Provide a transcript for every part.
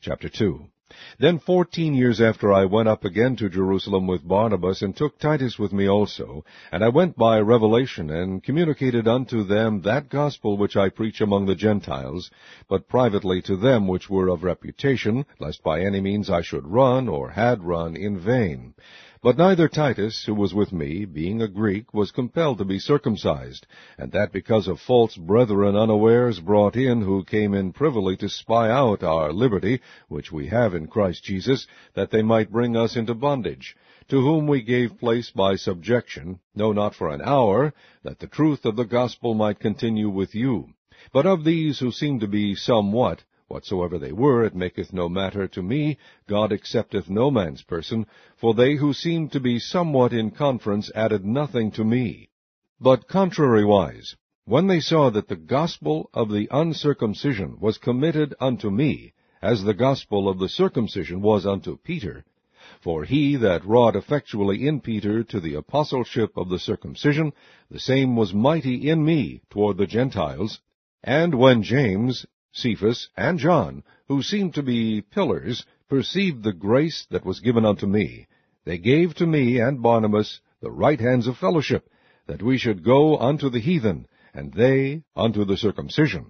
Chapter 2. Then 14 years after I went up again to Jerusalem with Barnabas, and took Titus with me also, and I went by revelation, and communicated unto them that gospel which I preach among the Gentiles, but privately to them which were of reputation, lest by any means I should run, or had run, in vain. But neither Titus, who was with me, being a Greek, was compelled to be circumcised, and that because of false brethren unawares brought in, who came in privily to spy out our liberty, which we have in Christ Jesus, that they might bring us into bondage, to whom we gave place by subjection, no, not for an hour, that the truth of the gospel might continue with you. But of these who seem to be somewhat, whatsoever they were, it maketh no matter to me, God accepteth no man's person, for they who seemed to be somewhat in conference added nothing to me. But contrariwise, when they saw that the gospel of the uncircumcision was committed unto me, as the gospel of the circumcision was unto Peter, for he that wrought effectually in Peter to the apostleship of the circumcision, the same was mighty in me toward the Gentiles, and when James, Cephas, and John, who seemed to be pillars, perceived the grace that was given unto me, they gave to me and Barnabas the right hands of fellowship, that we should go unto the heathen, and they unto the circumcision.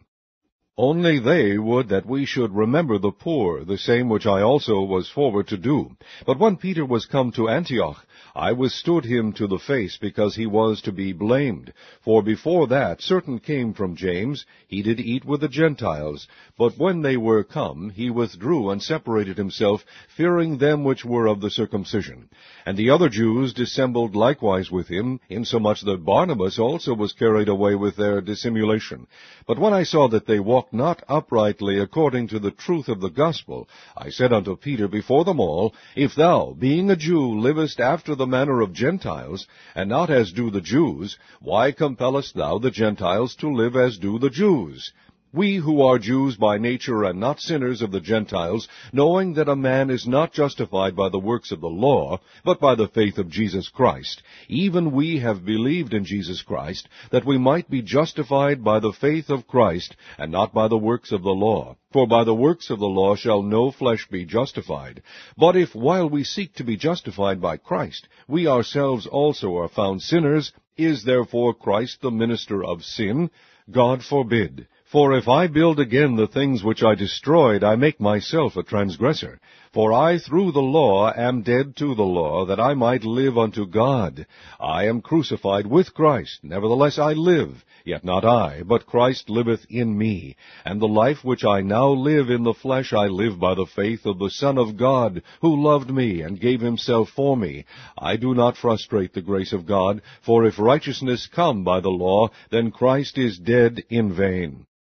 Only they would that we should remember the poor, the same which I also was forward to do. But when Peter was come to Antioch, I withstood him to the face, because he was to be blamed. For before that certain came from James, he did eat with the Gentiles. But when they were come, he withdrew and separated himself, fearing them which were of the circumcision. And the other Jews dissembled likewise with him, insomuch that Barnabas also was carried away with their dissimulation. But when I saw that they walked not uprightly according to the truth of the gospel, I said unto Peter before them all, If thou, being a Jew, livest after the manner of Gentiles, and not as do the Jews, why compellest thou the Gentiles to live as do the Jews? We who are Jews by nature and not sinners of the Gentiles, knowing that a man is not justified by the works of the law, but by the faith of Jesus Christ, even we have believed in Jesus Christ, that we might be justified by the faith of Christ, and not by the works of the law. For by the works of the law shall no flesh be justified. But if while we seek to be justified by Christ, we ourselves also are found sinners, is therefore Christ the minister of sin? God forbid. For if I build again the things which I destroyed, I make myself a transgressor. For I through the law am dead to the law, that I might live unto God. I am crucified with Christ, nevertheless I live, yet not I, but Christ liveth in me. And the life which I now live in the flesh I live by the faith of the Son of God, who loved me and gave himself for me. I do not frustrate the grace of God, for if righteousness come by the law, then Christ is dead in vain.